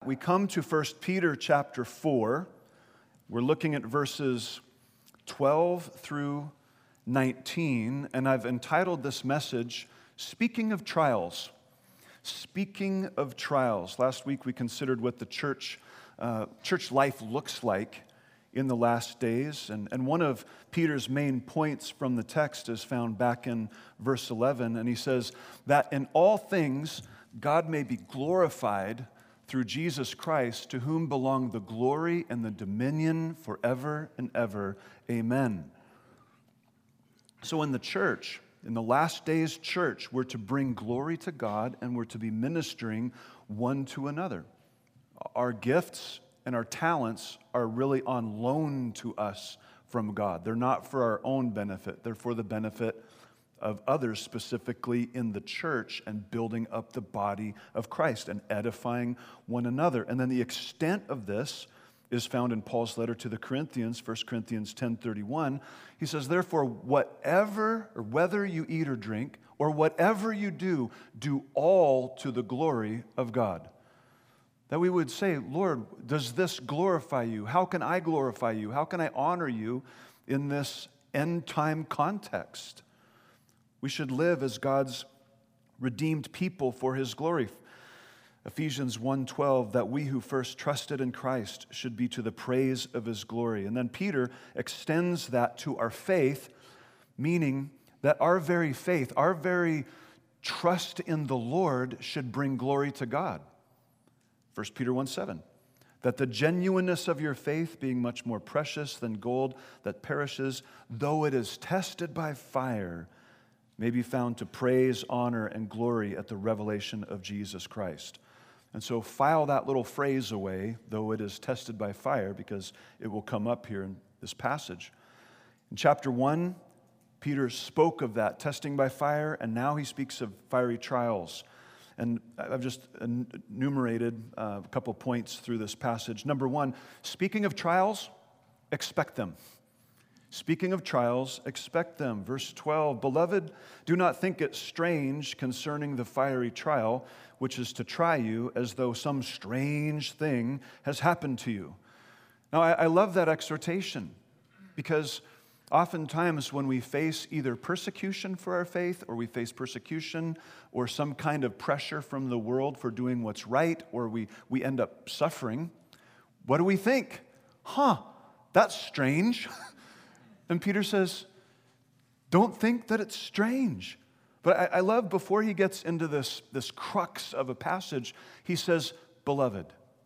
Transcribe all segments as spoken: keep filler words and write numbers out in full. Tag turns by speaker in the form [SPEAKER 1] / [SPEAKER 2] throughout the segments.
[SPEAKER 1] we come to First Peter chapter four. We're looking at verses twelve through nineteen, and I've entitled this message, Speaking of Trials. Speaking of trials. Last week we considered what the church, uh, church life looks like in the last days, and, and one of Peter's main points from the text is found back in verse eleven, and he says that in all things God may be glorified through Jesus Christ, to whom belong the glory and the dominion forever and ever. Amen. So in the church, in the last days church, we're to bring glory to God and we're to be ministering one to another. Our gifts and our talents are really on loan to us from God. They're not for our own benefit. They're for the benefit of others, specifically in the church, and building up the body of Christ and edifying one another. And then the extent of this is found in Paul's letter to the Corinthians, First Corinthians ten thirty-one. He says, therefore, whatever, or whether you eat or drink, or whatever you do, do all to the glory of God. That we would say, Lord, does this glorify you? How can I glorify you? How can I honor you in this end-time context? We should live as God's redeemed people for His glory. Ephesians one twelve, that we who first trusted in Christ should be to the praise of His glory. And then Peter extends that to our faith, meaning that our very faith, our very trust in the Lord should bring glory to God. First Peter one seven, that the genuineness of your faith, being much more precious than gold that perishes, though it is tested by fire, may be found to praise, honor, and glory at the revelation of Jesus Christ. And so file that little phrase away, though it is tested by fire, because it will come up here in this passage. In chapter one, Peter spoke of that, testing by fire, and now he speaks of fiery trials. And I've just enumerated a couple points through this passage. Number one, speaking of trials, expect them. Speaking of trials, expect them. Verse twelve, beloved, do not think it strange concerning the fiery trial, which is to try you as though some strange thing has happened to you. Now, I, I love that exhortation, because oftentimes when we face either persecution for our faith, or we face persecution or some kind of pressure from the world for doing what's right, or we, we end up suffering, what do we think? Huh, that's strange. And Peter says, don't think that it's strange. But I, I love, before he gets into this, this crux of a passage, he says, beloved.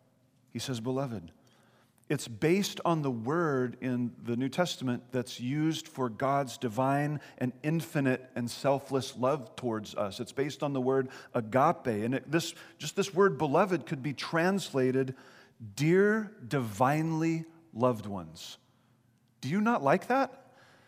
[SPEAKER 1] He says, beloved. It's based on the word in the New Testament that's used for God's divine and infinite and selfless love towards us. It's based on the word agape. And it, this, just this word beloved could be translated, dear divinely loved ones. Do you not like that?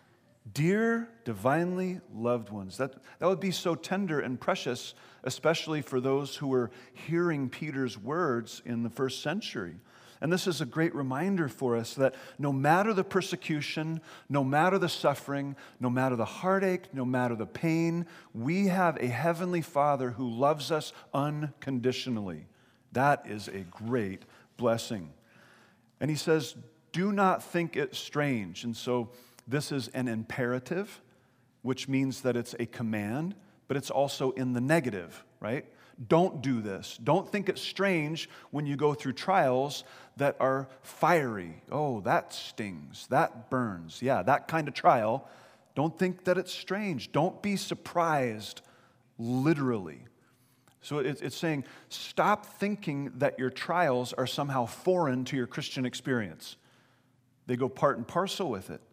[SPEAKER 1] Dear divinely loved ones. That, that would be so tender and precious, especially for those who were hearing Peter's words in the first century. And this is a great reminder for us that no matter the persecution, no matter the suffering, no matter the heartache, no matter the pain, we have a heavenly Father who loves us unconditionally. That is a great blessing. And he says, do not think it strange. And so this is an imperative, which means that it's a command, but it's also in the negative, right? Don't do this. Don't think it's strange when you go through trials that are fiery. Oh, that stings. That burns. Yeah, that kind of trial. Don't think that it's strange. Don't be surprised, literally. So it's saying, stop thinking that your trials are somehow foreign to your Christian experience. They go part and parcel with it.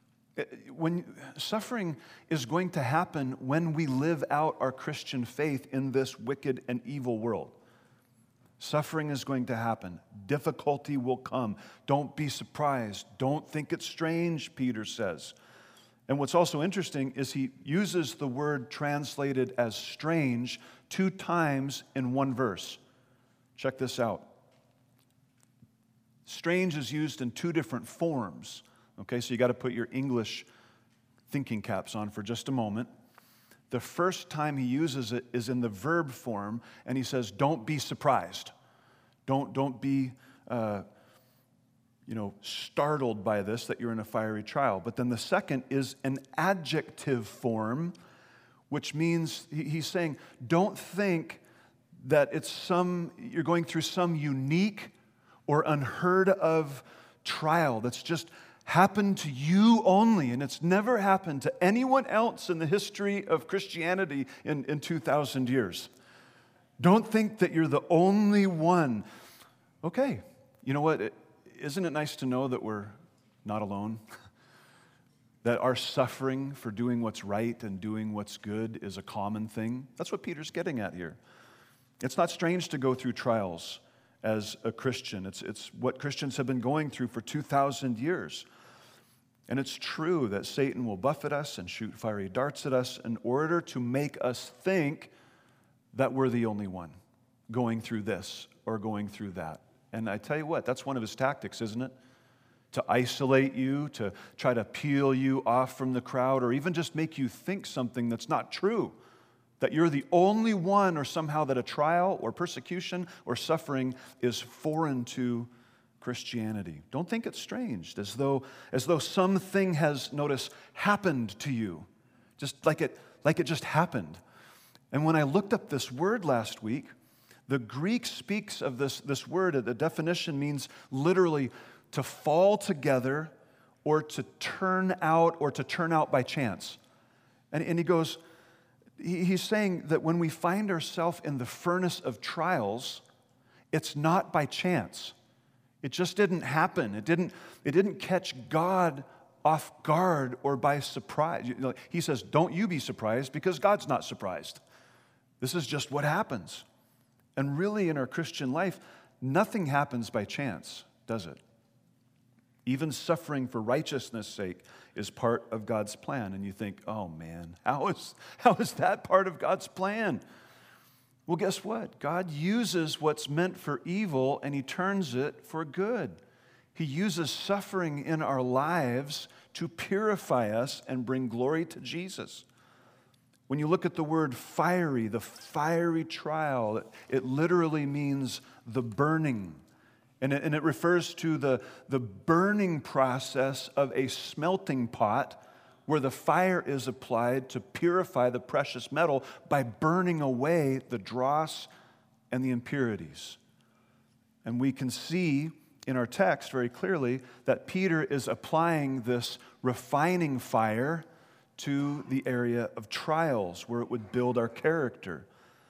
[SPEAKER 1] When suffering is going to happen when we live out our Christian faith in this wicked and evil world. Suffering is going to happen. Difficulty will come. Don't be surprised. Don't think it's strange, Peter says. And what's also interesting is he uses the word translated as strange two times in one verse. Check this out. Strange is used in two different forms. Okay, so you got to put your English thinking caps on for just a moment. The first time he uses it is in the verb form, and he says, don't be surprised. Don't, don't be, uh, you know, startled by this, that you're in a fiery trial. But then the second is an adjective form, which means he's saying, don't think that it's some, you're going through some unique or unheard of trial that's just happened to you only, and it's never happened to anyone else in the history of Christianity in, in two thousand years. Don't think that you're the only one. Okay, you know what? It, isn't it nice to know that we're not alone? That our suffering for doing what's right and doing what's good is a common thing? That's what Peter's getting at here. It's not strange to go through trials as a Christian. It's, it's what Christians have been going through for two thousand years. And it's true that Satan will buffet us and shoot fiery darts at us in order to make us think that we're the only one going through this or going through that. And I tell you what, that's one of his tactics, isn't it? To isolate you, to try to peel you off from the crowd, or even just make you think something that's not true. That you're the only one, or somehow that a trial or persecution or suffering is foreign to Christianity. Don't think it's strange, as though, as though something has, notice, happened to you. Just like it, like it just happened. And when I looked up this word last week, the Greek speaks of this, this word, the definition means literally to fall together or to turn out or to turn out by chance. And, and he goes, he, he's saying that when we find ourselves in the furnace of trials, it's not by chance. It just didn't happen. It didn't, it didn't catch God off guard or by surprise. You know, he says, don't you be surprised, because God's not surprised. This is just what happens. And really in our Christian life, nothing happens by chance, does it? Even suffering for righteousness' sake is part of God's plan. And you think, oh man, how is, how is that part of God's plan? Well, guess what? God uses what's meant for evil and he turns it for good. He uses suffering in our lives to purify us and bring glory to Jesus. When you look at the word fiery, the fiery trial, it, it literally means the burning. And it, and it refers to the, the burning process of a smelting pot where the fire is applied to purify the precious metal by burning away the dross and the impurities. And we can see in our text very clearly that Peter is applying this refining fire to the area of trials where it would build our character.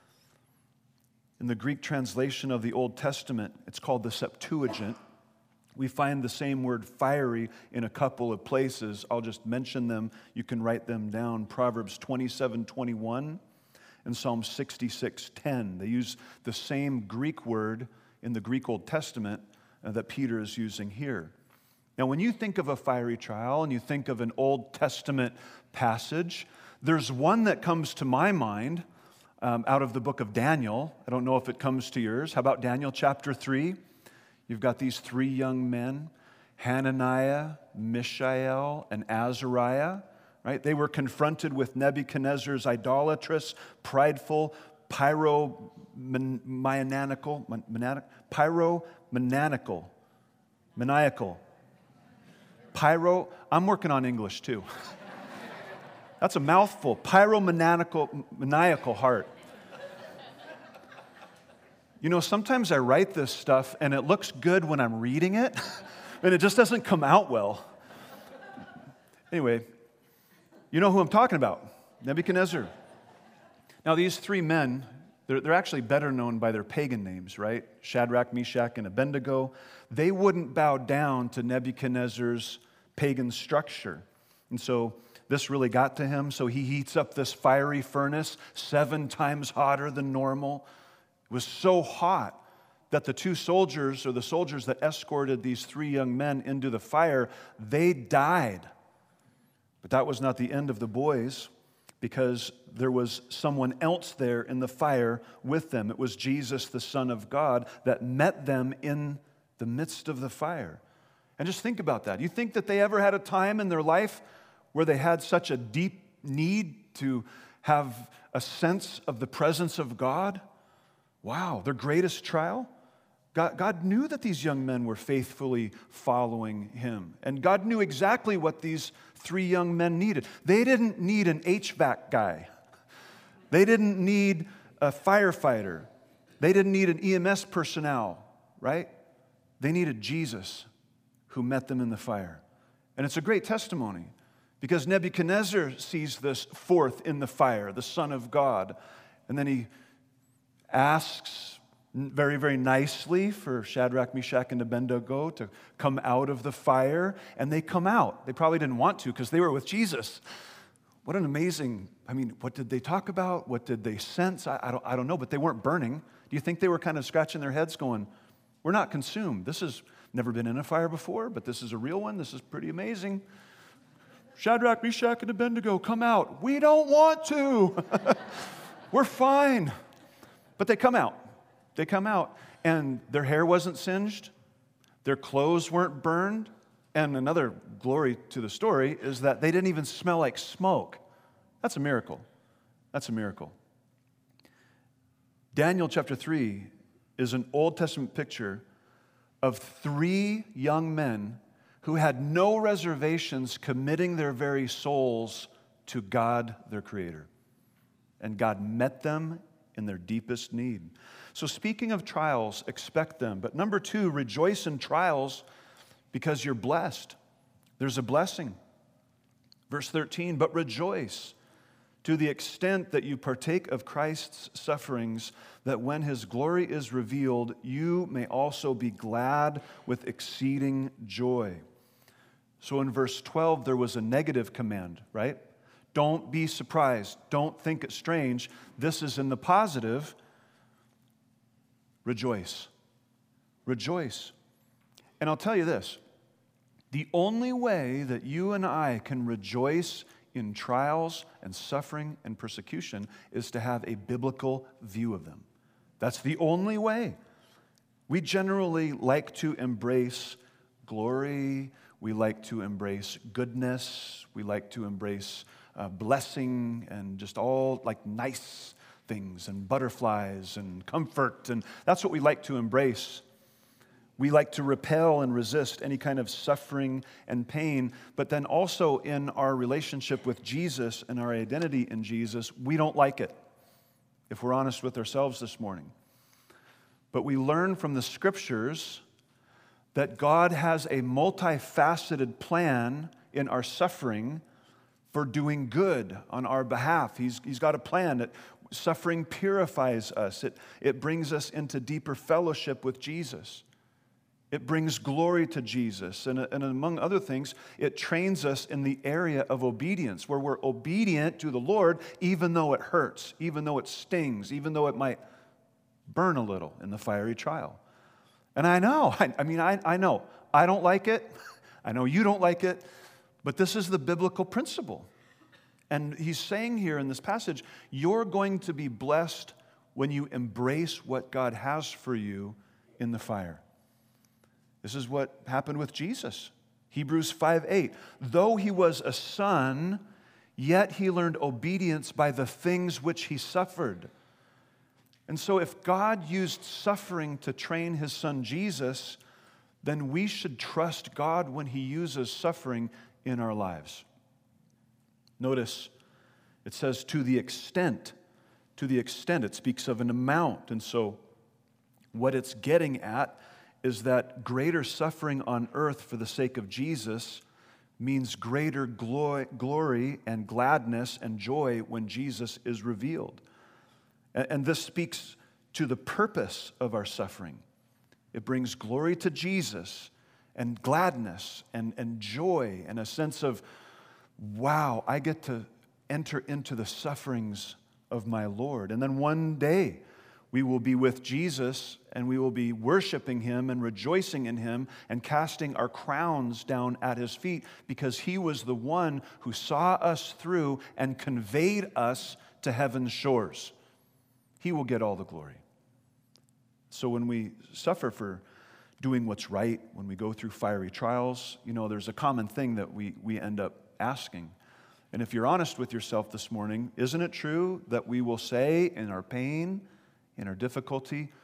[SPEAKER 1] In the Greek translation of the Old Testament, it's called the Septuagint. We find the same word fiery in a couple of places. I'll just mention them. You can write them down. Proverbs twenty-seven twenty-one and Psalm sixty-six ten. They use the same Greek word in the Greek Old Testament uh, that Peter is using here. Now, when you think of a fiery trial and you think of an Old Testament passage, there's one that comes to my mind um, out of the book of Daniel. I don't know if it comes to yours. How about Daniel chapter three? You've got these three young men, Hananiah, Mishael, and Azariah, right? They were confronted with Nebuchadnezzar's idolatrous, prideful, pyromaniacal, pyromaniacal, maniacal, pyro, I'm working on English too. That's a mouthful, pyromaniacal, maniacal heart. You know, sometimes I write this stuff and it looks good when I'm reading it, and it just doesn't come out well. Anyway, you know who I'm talking about, Nebuchadnezzar. Now, these three men, they're, they're actually better known by their pagan names, right? Shadrach, Meshach, and Abednego. They wouldn't bow down to Nebuchadnezzar's pagan structure. And so this really got to him, so he heats up this fiery furnace seven times hotter than normal. It was so hot that the two soldiers, or the soldiers that escorted these three young men into the fire, they died. But that was not the end of the boys, because there was someone else there in the fire with them. It was Jesus, the Son of God, that met them in the midst of the fire. And just think about that. You think that they ever had a time in their life where they had such a deep need to have a sense of the presence of God? Wow, their greatest trial? God, God knew that these young men were faithfully following him. And God knew exactly what these three young men needed. They didn't need an H V A C guy. They didn't need a firefighter. They didn't need an E M S personnel, right? They needed Jesus, who met them in the fire. And it's a great testimony because Nebuchadnezzar sees this fourth in the fire, the Son of God. And then he asks very, very nicely for Shadrach, Meshach, and Abednego to come out of the fire. And they come out. They probably didn't want to because they were with Jesus. What an amazing, I mean, what did they talk about? What did they sense? I, I, don't, I don't know, but they weren't burning. Do you think they were kind of scratching their heads going, we're not consumed. This has never been in a fire before, but this is a real one. This is pretty amazing. Shadrach, Meshach, and Abednego, come out. We don't want to. We're fine. But they come out. They come out, and their hair wasn't singed. Their clothes weren't burned. And another glory to the story is that they didn't even smell like smoke. That's a miracle. That's a miracle. Daniel chapter three is an Old Testament picture of three young men who had no reservations committing their very souls to God, their Creator. And God met them in their deepest need. So speaking of trials, expect them. But number two, rejoice in trials because you're blessed. There's a blessing. Verse thirteen, but rejoice to the extent that you partake of Christ's sufferings, that when his glory is revealed, you may also be glad with exceeding joy. So in verse twelve, there was a negative command, right? Don't be surprised. Don't think it strange. This is in the positive. Rejoice. Rejoice. And I'll tell you this, the only way that you and I can rejoice in trials and suffering and persecution is to have a biblical view of them. That's the only way. We generally like to embrace glory. We like to embrace goodness. We like to embrace uh, blessing and just all like nice things and butterflies and comfort. And that's what we like to embrace. We like to repel and resist any kind of suffering and pain, but then also in our relationship with Jesus and our identity in Jesus, we don't like it, if we're honest with ourselves this morning. But we learn from the Scriptures that God has a multifaceted plan in our suffering for doing good on our behalf. He's, he's got a plan that suffering purifies us. It, it brings us into deeper fellowship with Jesus. It brings glory to Jesus. And, and among other things, it trains us in the area of obedience, where we're obedient to the Lord even though it hurts, even though it stings, even though it might burn a little in the fiery trial. And I know, I, I mean, I, I know, I don't like it. I know you don't like it. But this is the biblical principle. And he's saying here in this passage, you're going to be blessed when you embrace what God has for you in the fire. This is what happened with Jesus. Hebrews five eight. Though he was a son, yet he learned obedience by the things which he suffered. And so if God used suffering to train his son Jesus, then we should trust God when he uses suffering in our lives. Notice it says to the extent, to the extent, it speaks of an amount. And so what it's getting at is that greater suffering on earth for the sake of Jesus means greater glory, glory and gladness and joy when Jesus is revealed. And this speaks to the purpose of our suffering. It brings glory to Jesus and gladness and, and joy and a sense of, wow, I get to enter into the sufferings of my Lord. And then one day, we will be with Jesus and we will be worshiping him and rejoicing in him and casting our crowns down at his feet because he was the one who saw us through and conveyed us to heaven's shores. He will get all the glory. So when we suffer for doing what's right, when we go through fiery trials, you know, there's a common thing that we, we end up asking. And if you're honest with yourself this morning, isn't it true that we will say in our pain, in our difficulty,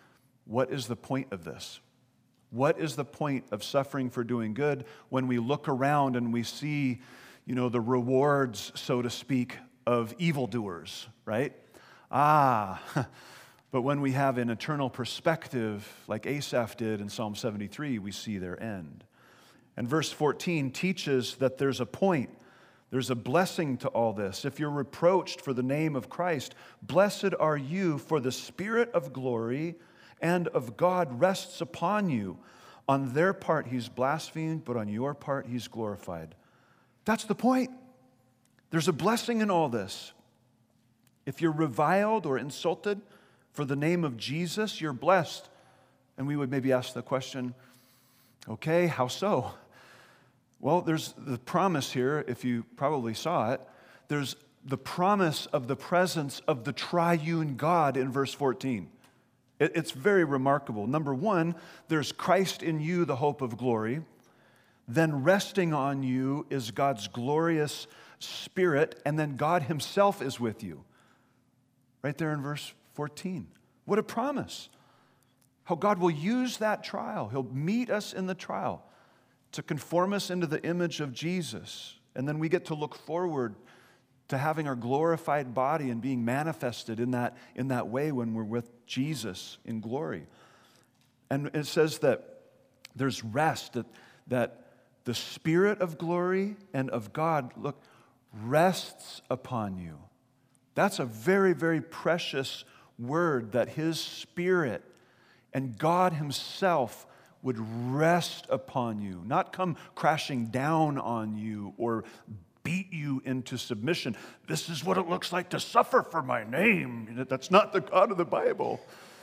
[SPEAKER 1] what is the point of this? What is the point of suffering for doing good when we look around and we see, you know, the rewards, so to speak, of evildoers, right? Ah, but when we have an eternal perspective, like Asaph did in Psalm seventy-three, we see their end. And verse fourteen teaches that there's a point, there's a blessing to all this. If you're reproached for the name of Christ, blessed are you, for the Spirit of glory and of God rests upon you. On their part he's blasphemed, but on your part he's glorified. That's the point. There's a blessing in all this. If you're reviled or insulted for the name of Jesus, you're blessed. And we would maybe ask the question, okay, how so? Well, there's the promise here, if you probably saw it. There's the promise of the presence of the triune God in verse fourteen. It's very remarkable. Number one, there's Christ in you, the hope of glory. Then resting on you is God's glorious Spirit, and then God himself is with you. Right there in verse fourteen. What a promise. How God will use that trial. He'll meet us in the trial to conform us into the image of Jesus. And then we get to look forward to having our glorified body and being manifested in that, in that way when we're with Jesus in glory. And it says that there's rest, that, that the Spirit of glory and of God, look, rests upon you. That's a very, very precious word, that his Spirit and God himself would rest upon you, not come crashing down on you or beat you into submission. This is what it looks like to suffer for my name. That's not the God of the Bible.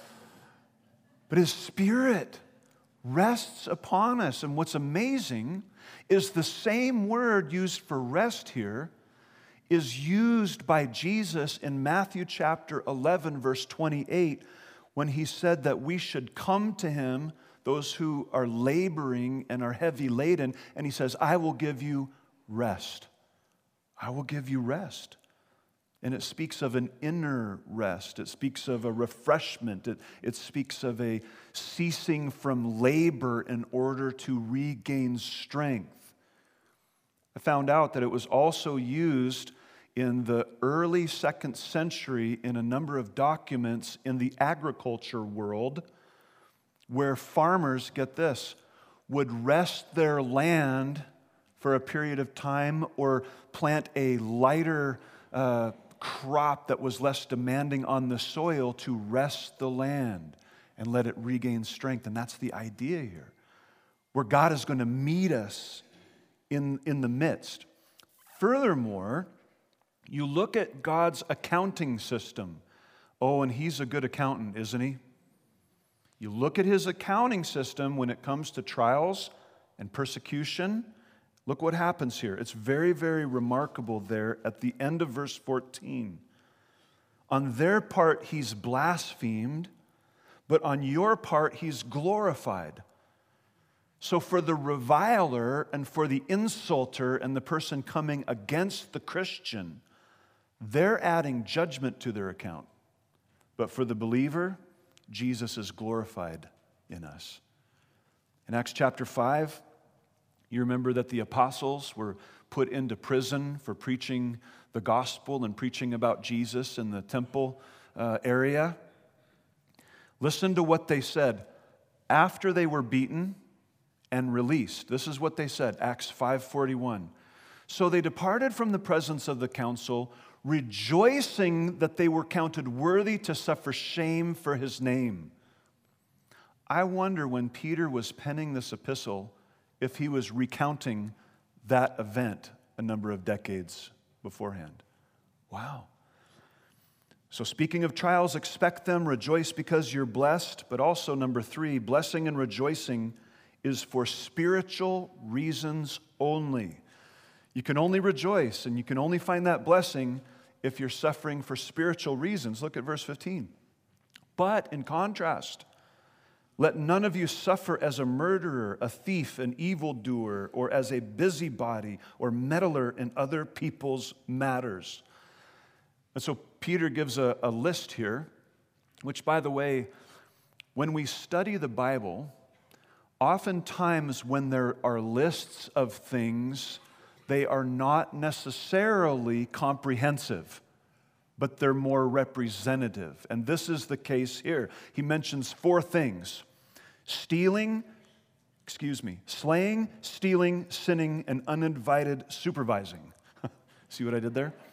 [SPEAKER 1] But his Spirit rests upon us. And what's amazing is the same word used for rest here is used by Jesus in Matthew chapter eleven, verse twenty-eight, when he said that we should come to him, those who are laboring and are heavy laden, and he says, I will give you rest. I will give you rest. And it speaks of an inner rest. It speaks of a refreshment. It, it speaks of a ceasing from labor in order to regain strength. I found out that it was also used in the early second century in a number of documents in the agriculture world where farmers, get this, would rest their land for a period of time or plant a lighter uh, crop that was less demanding on the soil to rest the land and let it regain strength. And that's the idea here, where God is going to meet us in, in the midst. Furthermore, you look at God's accounting system. Oh, and he's a good accountant, isn't he? You look at his accounting system when it comes to trials and persecution. Look what happens here. It's very, very remarkable there at the end of verse fourteen. On their part, he's blasphemed, but on your part, he's glorified. So for the reviler and for the insulter and the person coming against the Christian, they're adding judgment to their account. But for the believer, Jesus is glorified in us. In Acts chapter five, you remember that the apostles were put into prison for preaching the gospel and preaching about Jesus in the temple uh, area. Listen to what they said after they were beaten and released. This is what they said, Acts five forty-one. So they departed from the presence of the council, rejoicing that they were counted worthy to suffer shame for his name. I wonder when Peter was penning this epistle if he was recounting that event a number of decades beforehand. Wow. So speaking of trials, expect them, rejoice because you're blessed, but also number three, blessing and rejoicing is for spiritual reasons only. You can only rejoice and you can only find that blessing if you're suffering for spiritual reasons. Look at verse fifteen. But in contrast, let none of you suffer as a murderer, a thief, an evildoer, or as a busybody or meddler in other people's matters. And so Peter gives a, a list here, which, by the way, When we study the Bible, oftentimes when there are lists of things, they are not necessarily comprehensive, but they're more representative. And this is the case here. He mentions four things: stealing, excuse me, slaying, stealing, sinning, and uninvited supervising. See what I did there?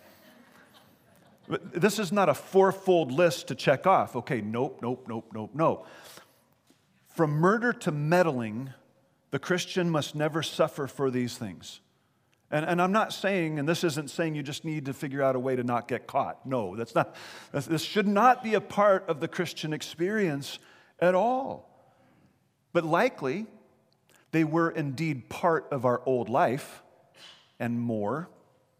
[SPEAKER 1] But this is not a fourfold list to check off. Okay, nope, nope, nope, nope, nope. From murder to meddling, the Christian must never suffer for these things. And, and I'm not saying, and this isn't saying you just need to figure out a way to not get caught. No, that's not. That's, this should not be a part of the Christian experience at all. But likely, they were indeed part of our old life and more.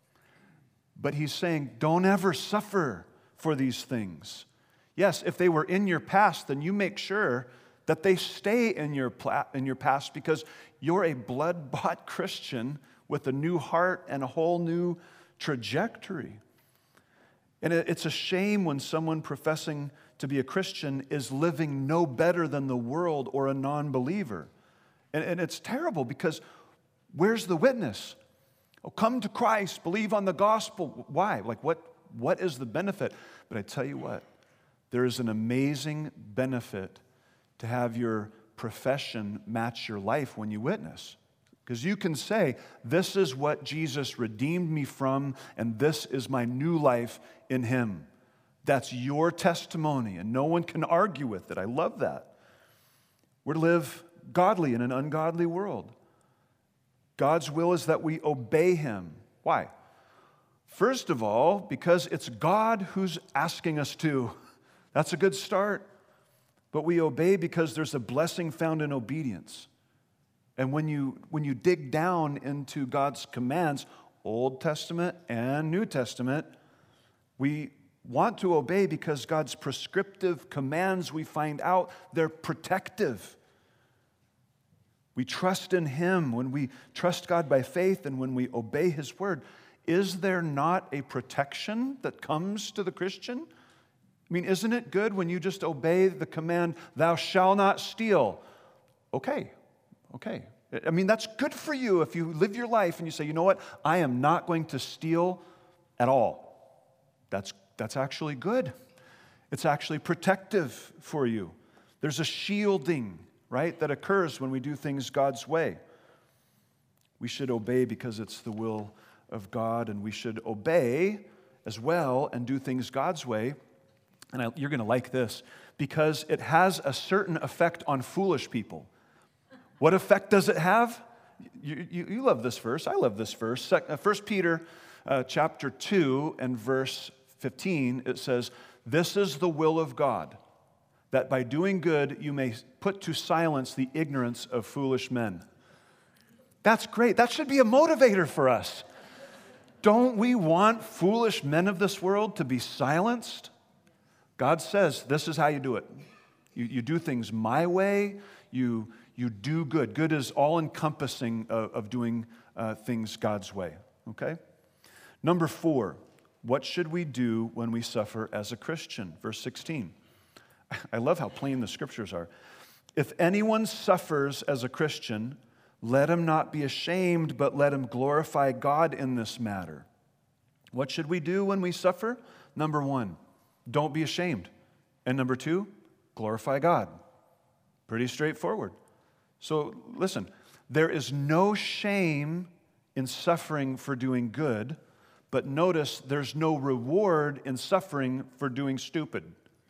[SPEAKER 1] But he's saying, don't ever suffer for these things. Yes, if they were in your past, then you make sure that they stay in your, pla- in your past, because you're a blood-bought Christian with a new heart and a whole new trajectory. And it, it's a shame when someone professing to be a Christian is living no better than the world or a non-believer. And, and it's terrible, because where's the witness? Oh, come to Christ, believe on the gospel. Why? Like, what, what is the benefit? But I tell you what, there is an amazing benefit to have your profession match your life when you witness. Because you can say, this is what Jesus redeemed me from, and this is my new life in Him. That's your testimony, and no one can argue with it. I love that. We're to live godly in an ungodly world. God's will is that we obey Him. Why? First of all, because it's God who's asking us to. That's a good start. But we obey because there's a blessing found in obedience. And when you, when you dig down into God's commands, Old Testament and New Testament, we want to obey because God's prescriptive commands, we find out, they're protective. We trust in Him when we trust God by faith and when we obey His word. Is there not a protection that comes to the Christian? I mean, isn't it good when you just obey the command, thou shalt not steal? Okay, okay. I mean, that's good for you if you live your life and you say, you know what, I am not going to steal at all. That's, that's actually good. It's actually protective for you. There's a shielding, right, that occurs when we do things God's way. We should obey because it's the will of God, and we should obey as well and do things God's way. And I, you're going to like this, because it has a certain effect on foolish people. What effect does it have? You, you, you love this verse. I love this verse. First Peter uh, chapter two and verse fifteen, it says, "This is the will of God, that by doing good you may put to silence the ignorance of foolish men." That's great. That should be a motivator for us. Don't we want foolish men of this world to be silenced? God says, this is how you do it. You, you do things my way. You, you do good. Good is all-encompassing of, of doing uh, things God's way, okay? Number four, what should we do when we suffer as a Christian? Verse sixteen. I love how plain the scriptures are. "If anyone suffers as a Christian, let him not be ashamed, but let him glorify God in this matter." What should we do when we suffer? Number one, don't be ashamed. And number two, glorify God. Pretty straightforward. So listen, there is no shame in suffering for doing good, but notice there's no reward in suffering for doing stupid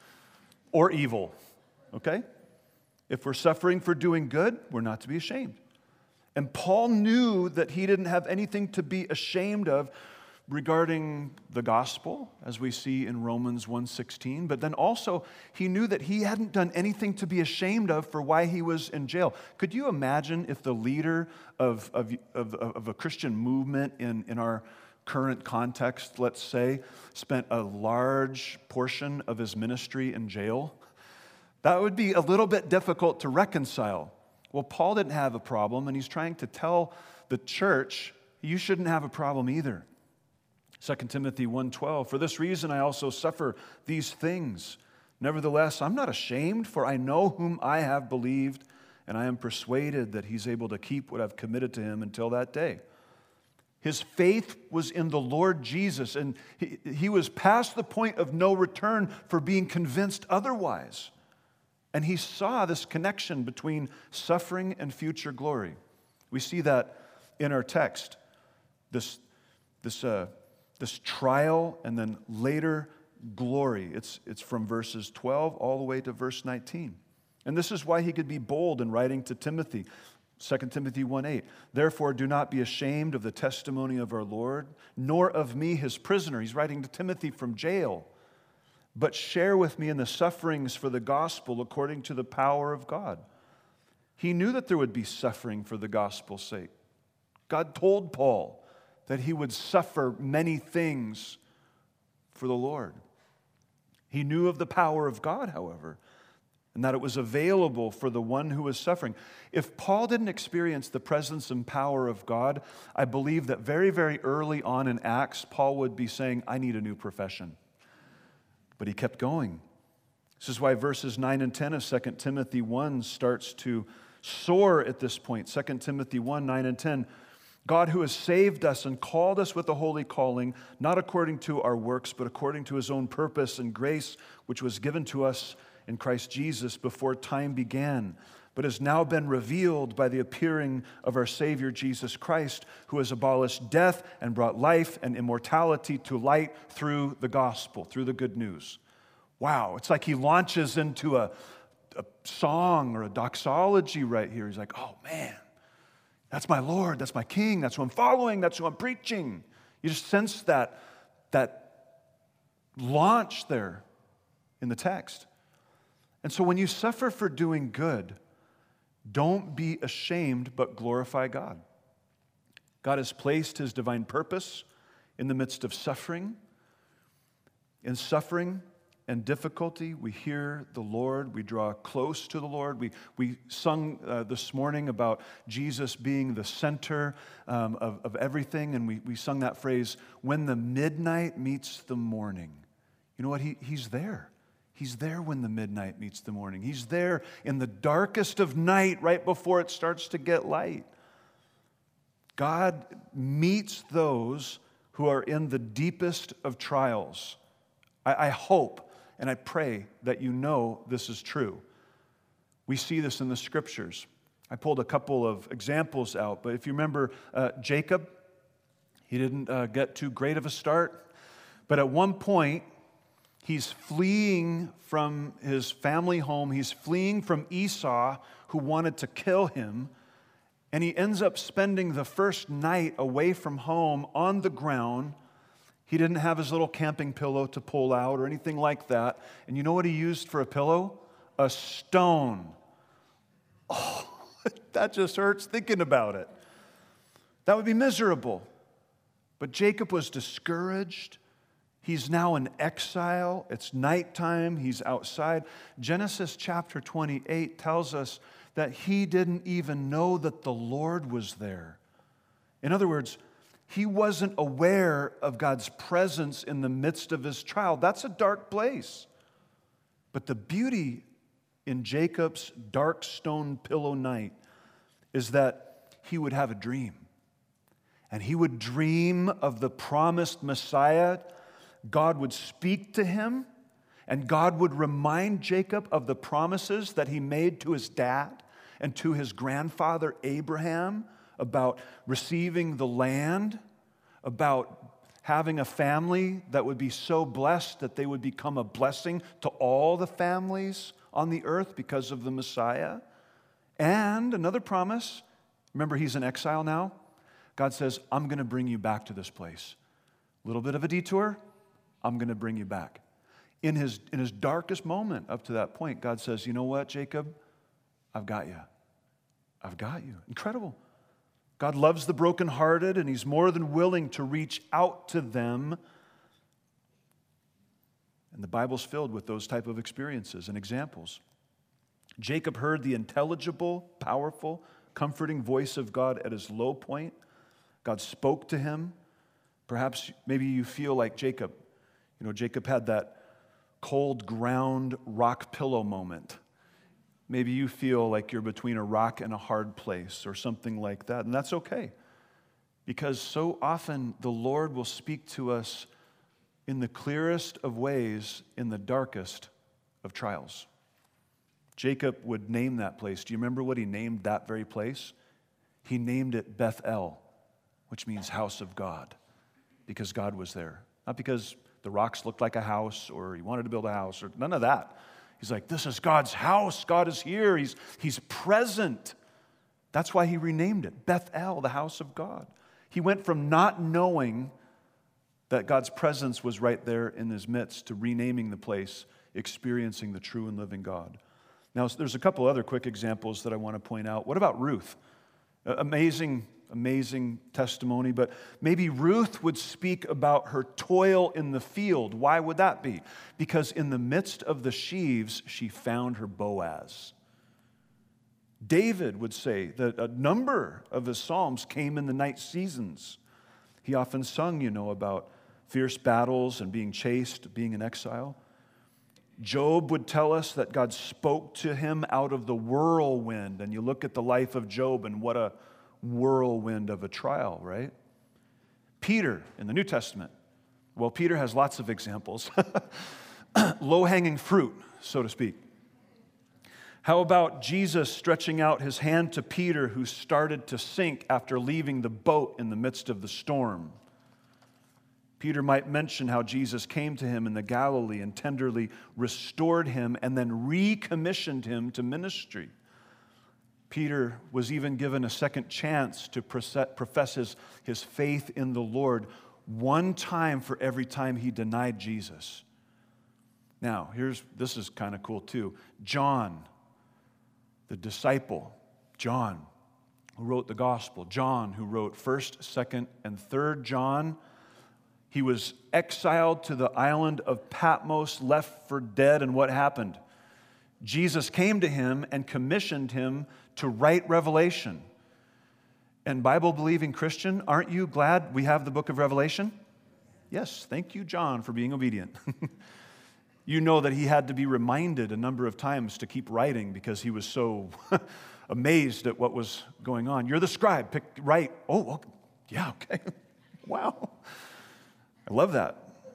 [SPEAKER 1] or evil, okay? If we're suffering for doing good, we're not to be ashamed. And Paul knew that he didn't have anything to be ashamed of regarding the gospel, as we see in Romans one sixteen, but then also he knew that he hadn't done anything to be ashamed of for why he was in jail. Could you imagine if the leader of, of, of, of a Christian movement in, in our current context, let's say, spent a large portion of his ministry in jail? That would be a little bit difficult to reconcile. Well, Paul didn't have a problem, and he's trying to tell the church, you shouldn't have a problem either. Second Timothy one twelve, "For this reason I also suffer these things, Nevertheless, I'm not ashamed, for I know whom I have believed, and I am persuaded that he's able to keep what I've committed to him until that day. His faith was in the Lord Jesus, and he, he was past the point of no return for being convinced otherwise. And he saw this connection between suffering and future glory. We see that in our text, this, this, uh, this trial and then later glory. It's, it's from verses twelve all the way to verse nineteen. And this is why he could be bold in writing to Timothy. Second Timothy one eight, therefore do not be ashamed of the testimony of our Lord, nor of me his prisoner. He's writing to Timothy from jail. But share with me in the sufferings for the gospel according to the power of God. He knew that there would be suffering for the gospel's sake. God told Paul that he would suffer many things for the Lord. He knew of the power of God, however, and that it was available for the one who was suffering. If Paul didn't experience the presence and power of God, I believe that very, very early on in Acts, Paul would be saying, I need a new profession. But he kept going. This is why verses nine and ten of Second Timothy one starts to soar at this point. Second Timothy one, nine and ten, God who has saved us and called us with a holy calling, not according to our works, but according to his own purpose and grace, which was given to us in Christ Jesus before time began, but has now been revealed by the appearing of our Savior Jesus Christ, who has abolished death and brought life and immortality to light through the gospel, through the good news. Wow, it's like he launches into a, a song or a doxology right here. He's like, oh man, that's my Lord, that's my King, that's who I'm following, that's who I'm preaching. You just sense that, that launch there in the text. And so when you suffer for doing good, don't be ashamed, but glorify God. God has placed his divine purpose in the midst of suffering. In suffering and difficulty, we hear the Lord. We draw close to the Lord. We, we sung uh, this morning about Jesus being the center um, of, of everything, and we, we sung that phrase, when the midnight meets the morning. You know what? He, he's there. He's there when the midnight meets the morning. He's there in the darkest of night right before it starts to get light. God meets those who are in the deepest of trials. I, I hope and I pray that you know this is true. We see this in the scriptures. I pulled a couple of examples out, but if you remember uh, Jacob, he didn't uh, get too great of a start, but at one point, he's fleeing from his family home. He's fleeing from Esau, who wanted to kill him. And he ends up spending the first night away from home on the ground. He didn't have his little camping pillow to pull out or anything like that. And you know what he used for a pillow? A stone. Oh, that just hurts thinking about it. That would be miserable. But Jacob was discouraged. He's now in exile. It's nighttime. He's outside. Genesis chapter twenty-eight tells us that he didn't even know that the Lord was there. In other words, he wasn't aware of God's presence in the midst of his trial. That's a dark place. But the beauty in Jacob's dark stone pillow night is that he would have a dream. And he would dream of the promised Messiah. God would speak to him, and God would remind Jacob of the promises that he made to his dad and to his grandfather Abraham about receiving the land, about having a family that would be so blessed that they would become a blessing to all the families on the earth because of the Messiah. And another promise, remember he's in exile now. God says, I'm going to bring you back to this place. A little bit of a detour, I'm going to bring you back. In his, in his darkest moment up to that point, God says, you know what, Jacob? I've got you. I've got you. Incredible. God loves the brokenhearted, and he's more than willing to reach out to them. And the Bible's filled with those type of experiences and examples. Jacob heard the intelligible, powerful, comforting voice of God at his low point. God spoke to him. Perhaps maybe you feel like Jacob. You know, Jacob had that cold ground rock pillow moment. Maybe you feel like you're between a rock and a hard place or something like that, and that's okay. Because so often the Lord will speak to us in the clearest of ways in the darkest of trials. Jacob would name that place. Do you remember what he named that very place? He named it Bethel, which means house of God, because God was there. Not because the rocks looked like a house or he wanted to build a house or none of that. He's like, this is God's house. God is here. He's, he's present. That's why he renamed it Bethel, the house of God. He went from not knowing that God's presence was right there in his midst to renaming the place, experiencing the true and living God. Now, there's a couple other quick examples that I want to point out. What about Ruth? Amazing, amazing testimony, but maybe Ruth would speak about her toil in the field. Why would that be? Because in the midst of the sheaves, she found her Boaz. David would say that a number of his psalms came in the night seasons. He often sung, you know, about fierce battles and being chased, being in exile. Job would tell us that God spoke to him out of the whirlwind. And you look at the life of Job and what a whirlwind of a trial, right? Peter in the New Testament. Well, Peter has lots of examples. Low-hanging fruit, so to speak. How about Jesus stretching out his hand to Peter, who started to sink after leaving the boat in the midst of the storm? Peter might mention how Jesus came to him in the Galilee and tenderly restored him and then recommissioned him to ministry. Peter was even given a second chance to profess his, his faith in the Lord, one time for every time he denied Jesus. Now, here's this is kind of cool too. John, the disciple, John, who wrote the gospel, John, who wrote first, second, and third John. He was exiled to the island of Patmos, left for dead, and what happened? Jesus came to him and commissioned him to write Revelation. And Bible-believing Christian, aren't you glad we have the book of Revelation? Yes, thank you, John, for being obedient. You know that he had to be reminded a number of times to keep writing because he was so amazed at what was going on. You're the scribe, pick, write. Oh, okay. Yeah, okay. Wow. I love that.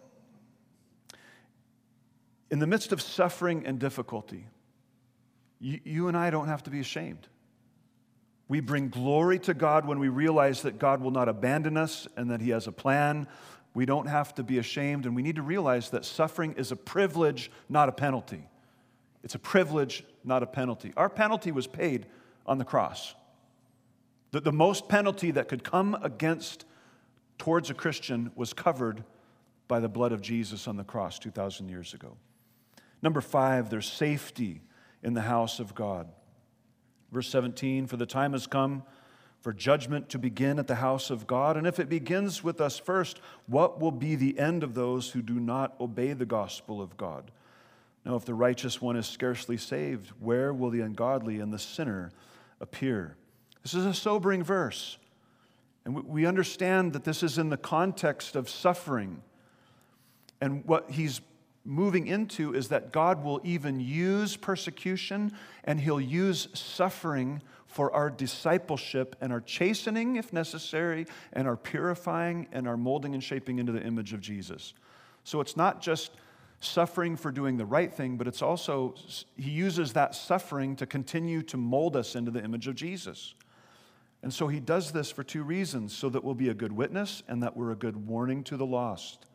[SPEAKER 1] In the midst of suffering and difficulty, you, you and I don't have to be ashamed. We bring glory to God when we realize that God will not abandon us and that he has a plan. We don't have to be ashamed, and we need to realize that suffering is a privilege, not a penalty. It's a privilege, not a penalty. Our penalty was paid on the cross. The, the most penalty that could come against towards a Christian was covered by the blood of Jesus on the cross two thousand years ago. Number five, there's safety in the house of God. Verse seventeen, for the time has come for judgment to begin at the house of God. And if it begins with us first, what will be the end of those who do not obey the gospel of God? Now, if the righteous one is scarcely saved, where will the ungodly and the sinner appear? This is a sobering verse. And we understand that this is in the context of suffering. And what he's moving into is that God will even use persecution and he'll use suffering for our discipleship and our chastening, if necessary, and our purifying and our molding and shaping into the image of Jesus. So it's not just suffering for doing the right thing, but it's also, he uses that suffering to continue to mold us into the image of Jesus. And so he does this for two reasons, so that we'll be a good witness and that we're a good warning to the lost.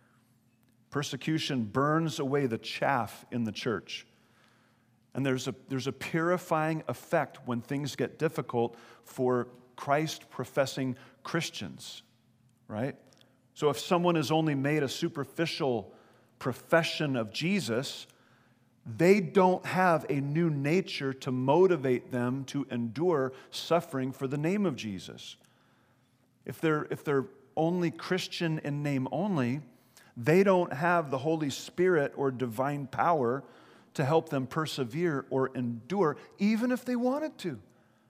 [SPEAKER 1] Persecution burns away the chaff in the church. And there's a, there's a purifying effect when things get difficult for Christ-professing Christians, right? So if someone has only made a superficial profession of Jesus, they don't have a new nature to motivate them to endure suffering for the name of Jesus. If they're, if they're only Christian in name only, they don't have the Holy Spirit or divine power to help them persevere or endure, even if they wanted to.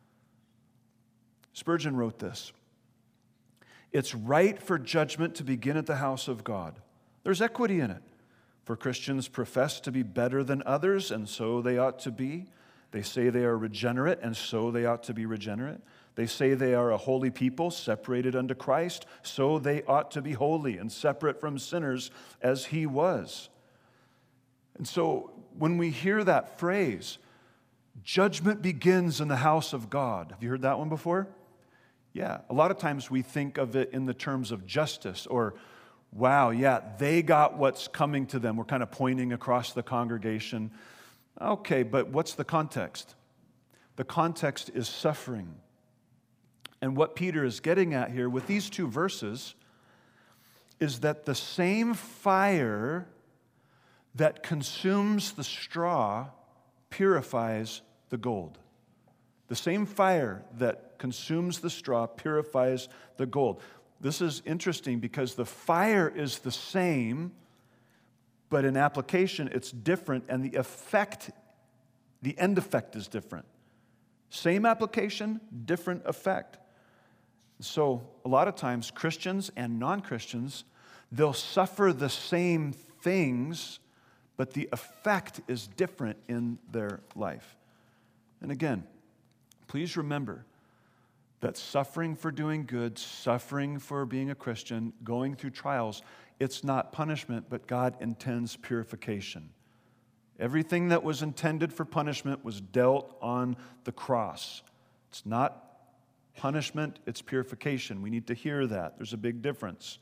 [SPEAKER 1] Spurgeon wrote this: it's right for judgment to begin at the house of God. There's equity in it. For Christians profess to be better than others, and so they ought to be. They say they are regenerate, and so they ought to be regenerate. They say they are a holy people, separated unto Christ, so they ought to be holy and separate from sinners as he was. And so when we hear that phrase, judgment begins in the house of God. Have you heard that one before? Yeah, a lot of times we think of it in the terms of justice or, wow, yeah, they got what's coming to them. We're kind of pointing across the congregation. Okay, but what's the context? The context is suffering. And what Peter is getting at here with these two verses is that the same fire that consumes the straw purifies the gold. The same fire that consumes the straw purifies the gold. This is interesting because the fire is the same, but in application it's different, and the effect, the end effect is different. Same application, different effect. So a lot of times Christians and non-Christians, they'll suffer the same things, but the effect is different in their life. And again, please remember that suffering for doing good, suffering for being a Christian, going through trials, it's not punishment, but God intends purification. Everything that was intended for punishment was dealt on the cross. It's not punishment, it's purification. We need to hear that. There's a big difference.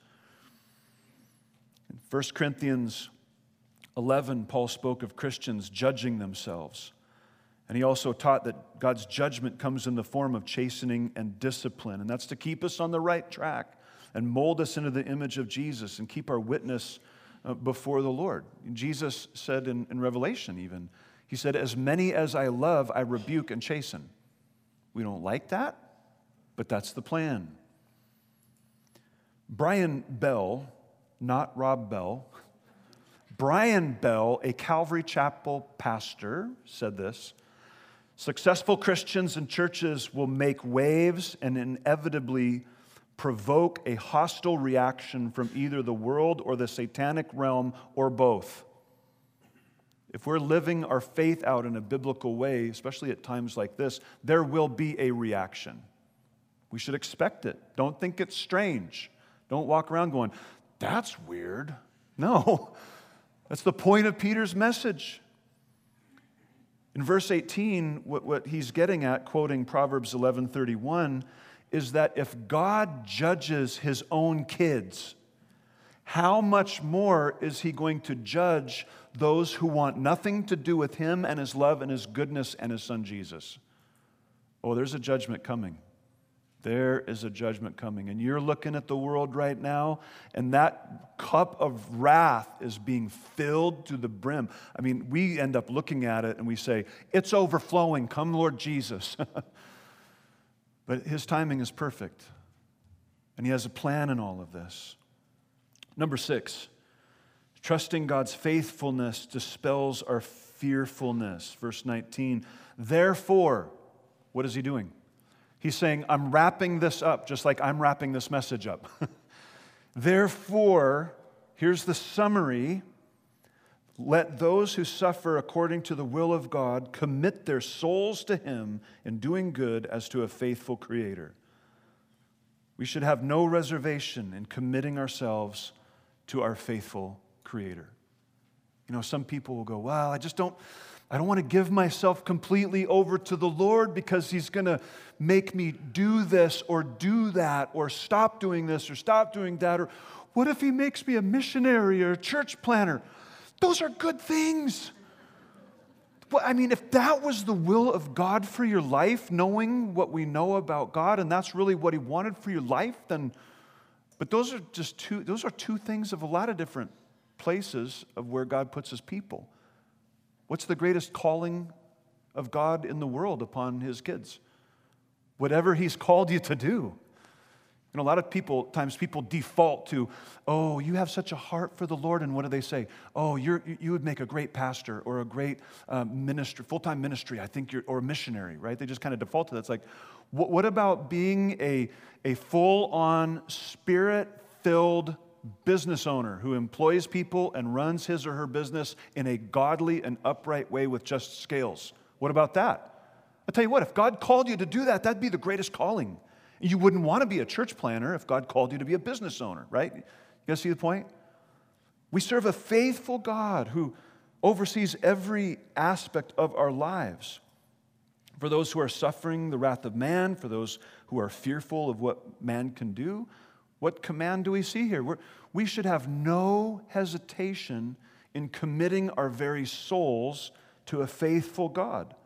[SPEAKER 1] In First Corinthians eleven, Paul spoke of Christians judging themselves. And he also taught that God's judgment comes in the form of chastening and discipline. And that's to keep us on the right track and mold us into the image of Jesus and keep our witness uh, before the Lord. And Jesus said in, in Revelation even, he said, as many as I love, I rebuke and chasten. We don't like that, but that's the plan. Brian Bell, not Rob Bell, Brian Bell, a Calvary Chapel pastor, said this: successful Christians and churches will make waves and inevitably provoke a hostile reaction from either the world or the satanic realm or both. If we're living our faith out in a biblical way, especially at times like this, there will be a reaction. We should expect it. Don't think it's strange. Don't walk around going, that's weird. No, that's the point of Peter's message. In verse eighteen, what, what he's getting at, quoting Proverbs eleven thirty-one, is that if God judges his own kids, how much more is he going to judge those who want nothing to do with him and his love and his goodness and his son Jesus? Oh, there's a judgment coming. There is a judgment coming. And you're looking at the world right now, and that cup of wrath is being filled to the brim. I mean, we end up looking at it and we say, it's overflowing. Come, Lord Jesus. But his timing is perfect. And he has a plan in all of this. Number six, trusting God's faithfulness dispels our fearfulness. Verse nineteen, therefore, what is he doing? He's saying, I'm wrapping this up just like I'm wrapping this message up. Therefore, here's the summary. Let those who suffer according to the will of God commit their souls to him in doing good as to a faithful Creator. We should have no reservation in committing ourselves to our faithful Creator. You know, some people will go, well, I just don't, I don't want to give myself completely over to the Lord because he's going to make me do this or do that or stop doing this or stop doing that. Or what if he makes me a missionary or a church planner? Those are good things. Well, I mean, if that was the will of God for your life, knowing what we know about God, and that's really what he wanted for your life, then, but those are just two, those are two things of a lot of different places of where God puts his people. What's the greatest calling of God in the world upon his kids? Whatever he's called you to do. And a lot of people, times people default to, oh, you have such a heart for the Lord, and what do they say? Oh, you're, you would make a great pastor or a great um, minister, full-time ministry, I think you're, or a missionary, right? They just kind of default to that. It's like, what, what about being a, a full-on, spirit-filled business owner who employs people and runs his or her business in a godly and upright way with just scales. What about that? I'll tell you what, if God called you to do that, that'd be the greatest calling. You wouldn't want to be a church planner if God called you to be a business owner, right? You guys see the point? We serve a faithful God who oversees every aspect of our lives. For those who are suffering the wrath of man, for those who are fearful of what man can do, what command do we see here? We're, we should have no hesitation in committing our very souls to a faithful God.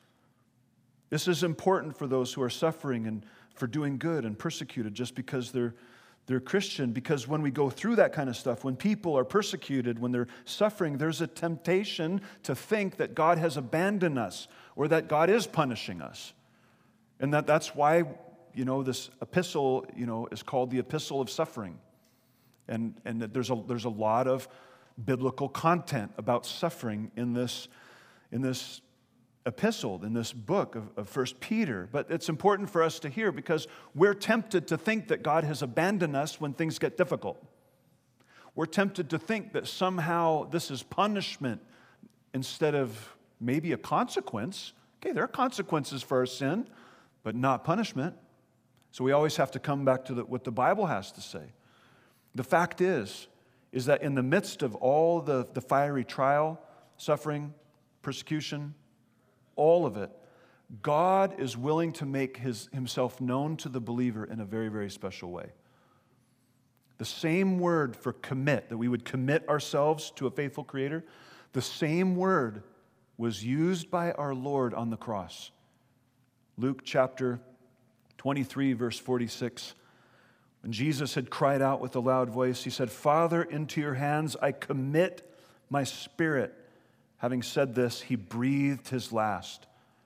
[SPEAKER 1] This is important for those who are suffering and for doing good and persecuted just because they're, they're Christian. Because when we go through that kind of stuff, when people are persecuted, when they're suffering, there's a temptation to think that God has abandoned us or that God is punishing us. And that, that's why, you know, this epistle, you know, is called the Epistle of Suffering. And, and that there's a, there's a lot of biblical content about suffering in this, in this epistle, in this book of, of First Peter. But it's important for us to hear because we're tempted to think that God has abandoned us when things get difficult. We're tempted to think that somehow this is punishment instead of maybe a consequence. Okay, there are consequences for our sin, but not punishment. So we always have to come back to the, what the Bible has to say. The fact is, is that in the midst of all the, the fiery trial, suffering, persecution, all of it, God is willing to make his, himself known to the believer in a very, very special way. The same word for commit, that we would commit ourselves to a faithful Creator, the same word was used by our Lord on the cross. Luke chapter twenty-three, verse forty-six. When Jesus had cried out with a loud voice, he said, "Father, into your hands I commit my spirit." Having said this, he breathed his last.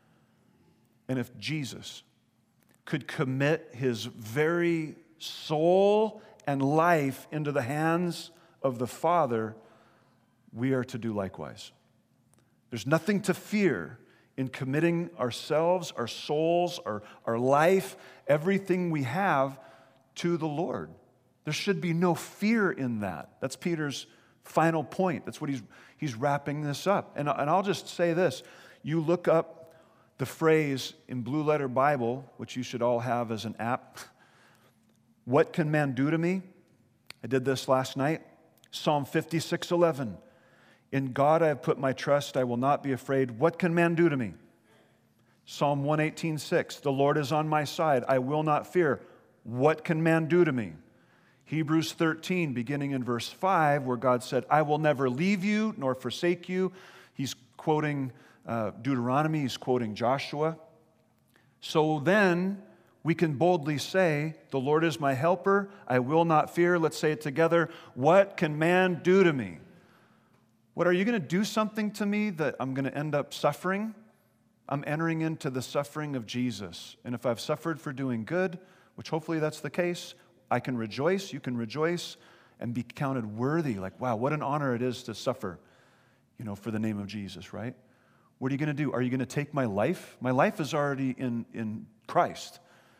[SPEAKER 1] And if Jesus could commit his very soul and life into the hands of the Father, we are to do likewise. There's nothing to fear in committing ourselves, our souls, our, our life, everything we have to the Lord. There should be no fear in that. That's Peter's final point. That's what he's, he's wrapping this up. And, and I'll just say this. You look up the phrase in Blue Letter Bible, which you should all have as an app. What can man do to me? I did this last night. Psalm fifty-six eleven. In God I have put my trust. I will not be afraid. What can man do to me? Psalm one eighteen six. The Lord is on my side. I will not fear. What can man do to me? Hebrews thirteen, beginning in verse five, where God said, I will never leave you nor forsake you. He's quoting uh, Deuteronomy. He's quoting Joshua. So then we can boldly say, the Lord is my helper. I will not fear. Let's say it together. What can man do to me? What, are you going to do something to me that I'm going to end up suffering? I'm entering into the suffering of Jesus. And if I've suffered for doing good, which hopefully that's the case, I can rejoice, you can rejoice, and be counted worthy. Like, wow, what an honor it is to suffer, you know, for the name of Jesus, right? What are you going to do? Are you going to take my life? My life is already in, in Christ.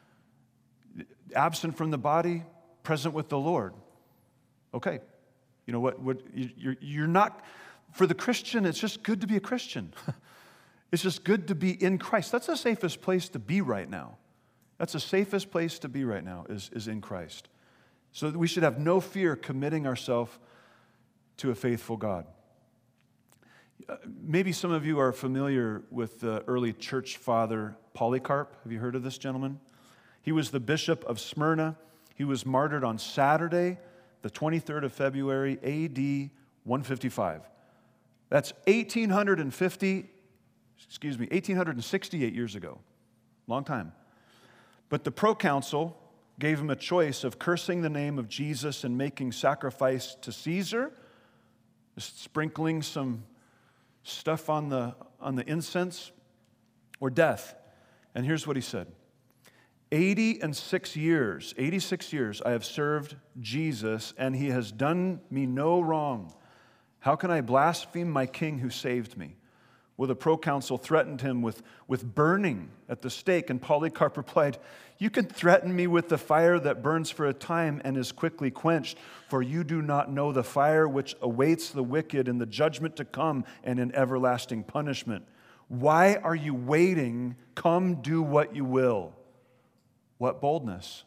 [SPEAKER 1] Absent from the body, present with the Lord. Okay. You know what? What you're, you're not, for the Christian, it's just good to be a Christian. It's just good to be in Christ. That's the safest place to be right now. That's the safest place to be right now, is, is in Christ. So we should have no fear committing ourselves to a faithful God. Maybe some of you are familiar with the early church father Polycarp. Have you heard of this gentleman? He was the bishop of Smyrna. He was martyred on Saturday, the twenty-third of February, A D one fifty-five. That's eighteen fifty, excuse me, eighteen sixty-eight years ago. Long time. But the proconsul gave him a choice of cursing the name of Jesus and making sacrifice to Caesar, just sprinkling some stuff on the, on the incense, or death. And here's what he said. eighty and six years, eighty-six years I have served Jesus, and he has done me no wrong. How can I blaspheme my king who saved me? Well, the proconsul threatened him with, with burning at the stake, and Polycarp replied, "You can threaten me with the fire that burns for a time and is quickly quenched, for you do not know the fire which awaits the wicked in the judgment to come and in everlasting punishment. Why are you waiting? Come do what you will." What boldness!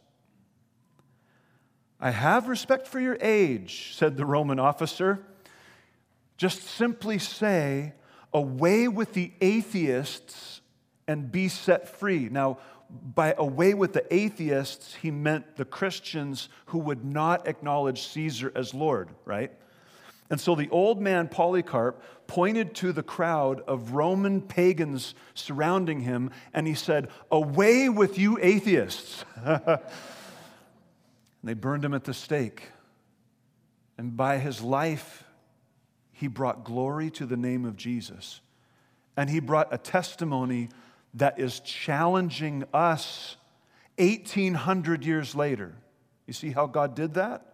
[SPEAKER 1] "I have respect for your age," said the Roman officer. "Just simply say, 'Away with the atheists and be set free.'" Now, by away with the atheists, he meant the Christians who would not acknowledge Caesar as Lord, right? And so the old man Polycarp pointed to the crowd of Roman pagans surrounding him, and he said, "Away with you atheists." And they burned him at the stake. And by his life, he brought glory to the name of Jesus. And he brought a testimony that is challenging us eighteen hundred years later. You see how God did that?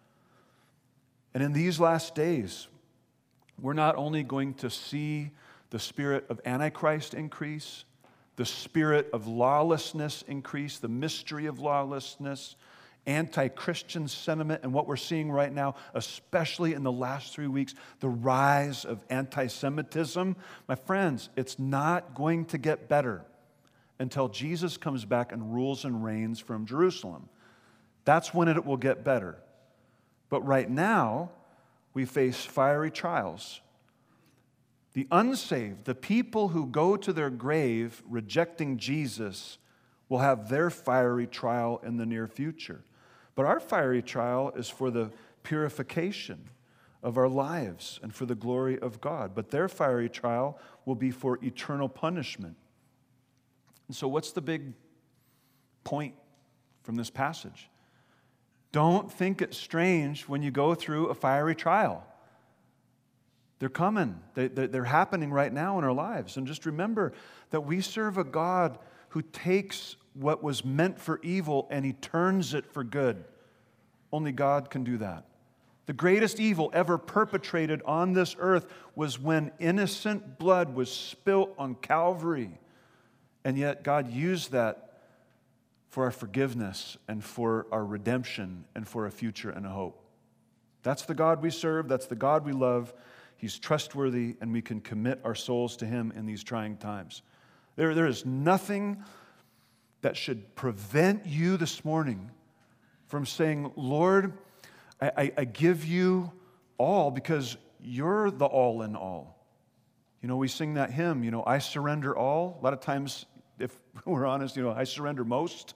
[SPEAKER 1] And in these last days, we're not only going to see the spirit of Antichrist increase, the spirit of lawlessness increase, the mystery of lawlessness, anti-Christian sentiment, and what we're seeing right now, especially in the last three weeks, the rise of anti-Semitism. My friends, it's not going to get better until Jesus comes back and rules and reigns from Jerusalem. That's when it will get better. But right now, we face fiery trials. The unsaved, the people who go to their grave rejecting Jesus, will have their fiery trial in the near future. But our fiery trial is for the purification of our lives and for the glory of God. But their fiery trial will be for eternal punishment. And so what's the big point from this passage? Don't think it's strange when you go through a fiery trial. They're coming. They, they're happening right now in our lives. And just remember that we serve a God who takes what was meant for evil and he turns it for good. Only God can do that. The greatest evil ever perpetrated on this earth was when innocent blood was spilt on Calvary. And yet God used that for our forgiveness and for our redemption and for a future and a hope. That's the God we serve. That's the God we love. He's trustworthy, and we can commit our souls to Him in these trying times. There, there is nothing that should prevent you this morning from saying, "Lord, I, I, I give you all because you're the all in all." You know, we sing that hymn, you know, "I surrender all." A lot of times, if we're honest, you know, I surrender most.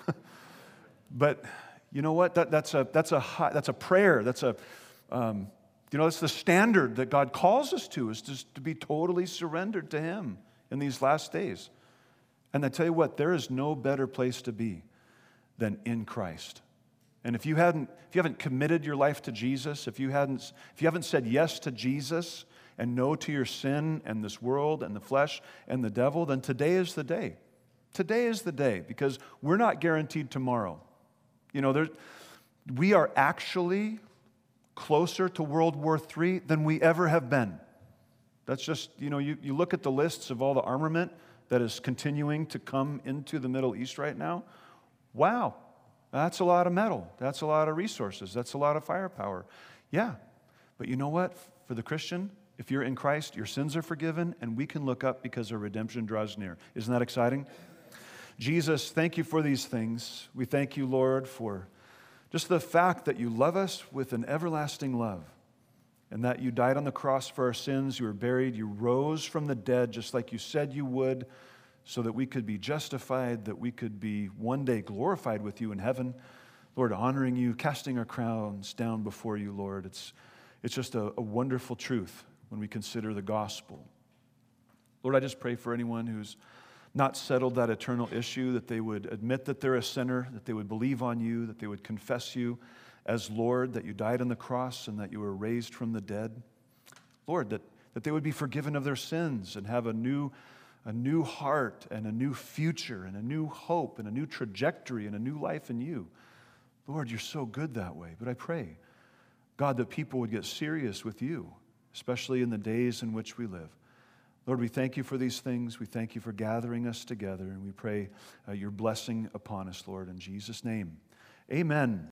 [SPEAKER 1] But you know what? That, that's a that's a high, that's a prayer. That's a um, you know, that's the standard that God calls us to, is just to be totally surrendered to Him in these last days. And I tell you what, there is no better place to be than in Christ. And if you hadn't, if you haven't committed your life to Jesus, if you hadn't, if you haven't said yes to Jesus and no to your sin and this world and the flesh and the devil, then today is the day. Today is the day, because we're not guaranteed tomorrow. You know, there, we are actually closer to World War Three than we ever have been. That's just, you know, you, you look at the lists of all the armament that is continuing to come into the Middle East right now. Wow, that's a lot of metal. That's a lot of resources. That's a lot of firepower. Yeah, but you know what? For the Christian, if you're in Christ, your sins are forgiven, and we can look up because our redemption draws near. Isn't that exciting? Jesus, thank you for these things. We thank you, Lord, for just the fact that you love us with an everlasting love, and that you died on the cross for our sins, you were buried, you rose from the dead just like you said you would, so that we could be justified, that we could be one day glorified with you in heaven. Lord, honoring you, casting our crowns down before you, Lord. It's, it's just a, a wonderful truth when we consider the gospel. Lord, I just pray for anyone who's not settled that eternal issue, that they would admit that they're a sinner, that they would believe on you, that they would confess you as Lord, that you died on the cross and that you were raised from the dead. Lord, that, that they would be forgiven of their sins and have a new, a new heart and a new future and a new hope and a new trajectory and a new life in you. Lord, you're so good that way. But I pray, God, that people would get serious with you, especially in the days in which we live. Lord, we thank you for these things. We thank you for gathering us together, and we pray uh, your blessing upon us, Lord, in Jesus' name. Amen.